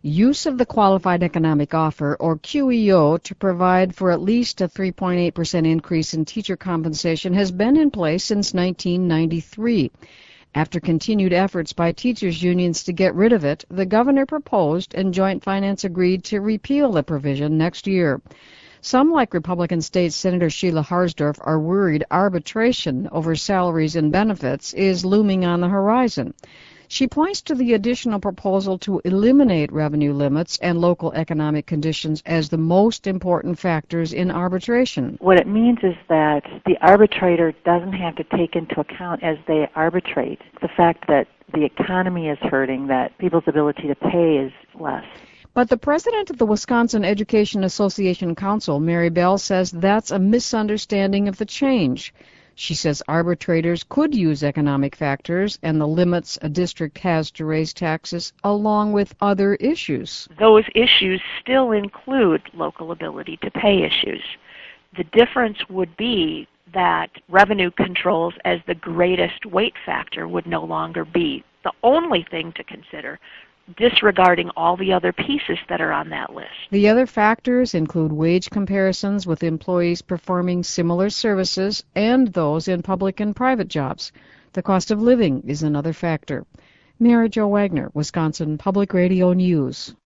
Use of the Qualified Economic Offer, or QEO, to provide for at least a 3.8% increase in teacher compensation has been in place since 1993. After continued efforts by teachers' unions to get rid of it, the governor proposed and Joint Finance agreed to repeal the provision next year. Some, like Republican State Senator Sheila Harsdorf, are worried arbitration over salaries and benefits is looming on the horizon. She points to the additional proposal to eliminate revenue limits and local economic conditions as the most important factors in arbitration. What it means is that the arbitrator doesn't have to take into account as they arbitrate the fact that the economy is hurting, that people's ability to pay is less. But the president of the Wisconsin Education Association Council, Mary Bell, says that's a misunderstanding of the change. She says arbitrators could use economic factors and the limits a district has to raise taxes along with other issues. Those issues still include local ability to pay issues. The difference would be that revenue controls as the greatest weight factor would no longer be the only thing to consider, disregarding all the other pieces that are on that list. The other factors include wage comparisons with employees performing similar services and those in public and private jobs. The cost of living is another factor. Mary Jo Wagner, Wisconsin Public Radio News.